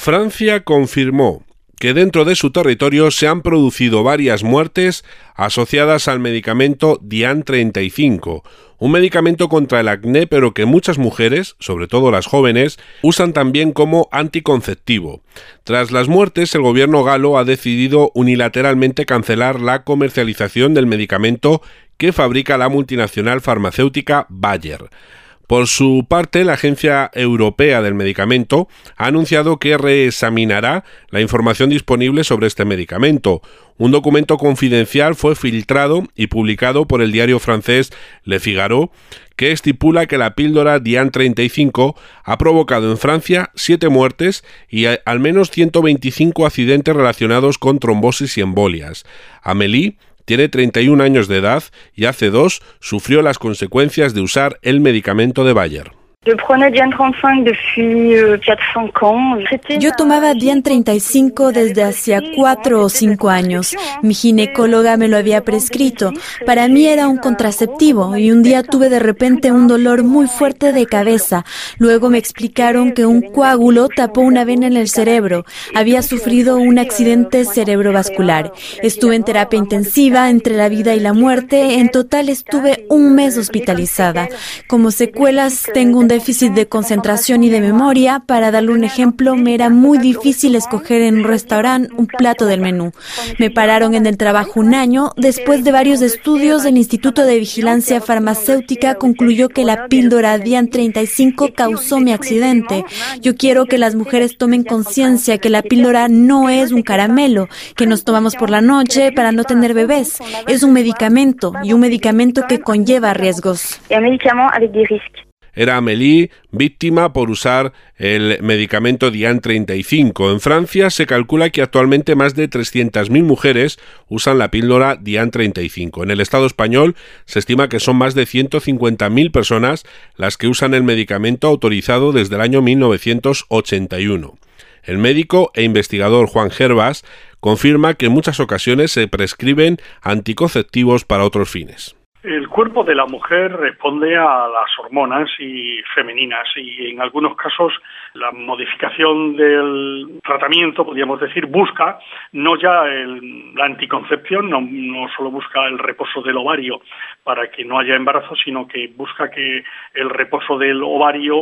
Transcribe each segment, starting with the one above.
Francia confirmó que dentro de su territorio se han producido varias muertes asociadas al medicamento Diane 35, un medicamento contra el acné, pero que muchas mujeres, sobre todo las jóvenes, usan también como anticonceptivo. Tras las muertes, el gobierno galo ha decidido unilateralmente cancelar la comercialización del medicamento que fabrica la multinacional farmacéutica Bayer. Por su parte, la Agencia Europea del Medicamento ha anunciado que reexaminará la información disponible sobre este medicamento. Un documento confidencial fue filtrado y publicado por el diario francés Le Figaro, que estipula que la píldora Diane 35 ha provocado en Francia 7 muertes y al menos 125 accidentes relacionados con trombosis y embolias. Amélie tiene 31 años de edad y hace 2 sufrió las consecuencias de usar el medicamento de Bayer. Yo tomaba Diane 35 desde hacía 4 o 5 años. Mi ginecóloga me lo había prescrito. Para mí era un contraceptivo y un día tuve de repente un dolor muy fuerte de cabeza. Luego me explicaron que un coágulo tapó una vena en el cerebro. Había sufrido un accidente cerebrovascular. Estuve en terapia intensiva entre la vida y la muerte. En total estuve 1 mes hospitalizada. Como secuelas tengo un déficit de concentración y de memoria. Para darle un ejemplo, me era muy difícil escoger en un restaurante un plato del menú. Me pararon en el trabajo 1 año. Después de varios estudios, el Instituto de Vigilancia Farmacéutica concluyó que la píldora Diane 35 causó mi accidente. Yo quiero que las mujeres tomen conciencia que la píldora no es un caramelo que nos tomamos por la noche para no tener bebés. Es un medicamento y un medicamento que conlleva riesgos. Era Amélie, víctima por usar el medicamento Diane 35. En Francia se calcula que actualmente más de 300.000 mujeres usan la píldora Diane 35. En el Estado español se estima que son más de 150.000 personas las que usan el medicamento autorizado desde el año 1981. El médico e investigador Juan Hervas confirma que en muchas ocasiones se prescriben anticonceptivos para otros fines. El cuerpo de la mujer responde a las hormonas femeninas y en algunos casos la modificación del tratamiento, podríamos decir, busca no ya la anticoncepción, no solo busca el reposo del ovario para que no haya embarazo, sino que busca que el reposo del ovario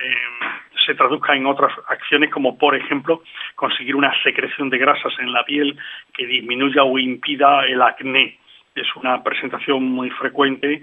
se traduzca en otras acciones como, por ejemplo, conseguir una secreción de grasas en la piel que disminuya o impida el acné. Es una presentación muy frecuente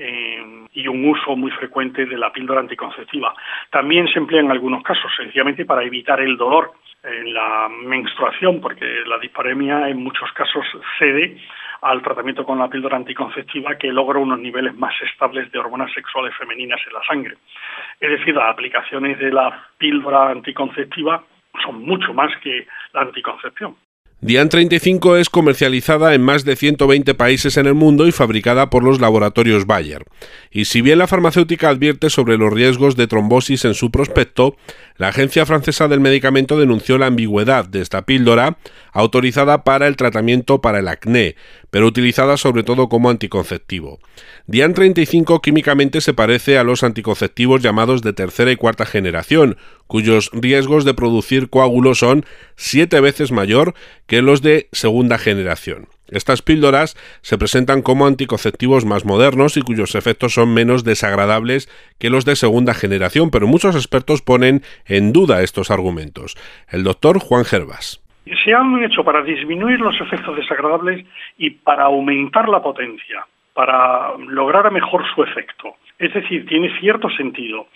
y un uso muy frecuente de la píldora anticonceptiva. También se emplea en algunos casos, sencillamente para evitar el dolor en la menstruación, porque la dispareunia en muchos casos cede al tratamiento con la píldora anticonceptiva, que logra unos niveles más estables de hormonas sexuales femeninas en la sangre. Es decir, las aplicaciones de la píldora anticonceptiva son mucho más que la anticoncepción. Diane 35 es comercializada en más de 120 países en el mundo y fabricada por los laboratorios Bayer. Y si bien la farmacéutica advierte sobre los riesgos de trombosis en su prospecto, la Agencia Francesa del Medicamento denunció la ambigüedad de esta píldora, autorizada para el tratamiento para el acné, pero utilizada sobre todo como anticonceptivo. Diane 35 químicamente se parece a los anticonceptivos llamados de tercera y cuarta generación, cuyos riesgos de producir coágulos son 7 veces mayor que los de segunda generación. Estas píldoras se presentan como anticonceptivos más modernos y cuyos efectos son menos desagradables que los de segunda generación, pero muchos expertos ponen en duda estos argumentos. El doctor Juan Hervas. Se han hecho para disminuir los efectos desagradables y para aumentar la potencia, para lograr mejor su efecto. Es decir, tiene cierto sentido.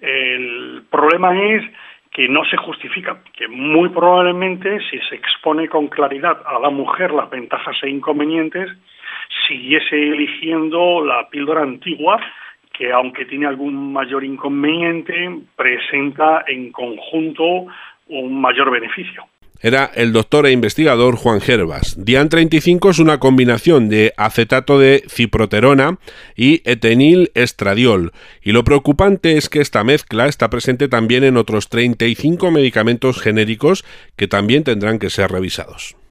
El problema es que no se justifica, que muy probablemente si se expone con claridad a la mujer las ventajas e inconvenientes, siguiese eligiendo la píldora antigua, que aunque tiene algún mayor inconveniente, presenta en conjunto un mayor beneficio. Era el doctor e investigador Juan Hervas. Diane 35 es una combinación de acetato de ciproterona y etenil-estradiol. Y lo preocupante es que esta mezcla está presente también en otros 35 medicamentos genéricos que también tendrán que ser revisados.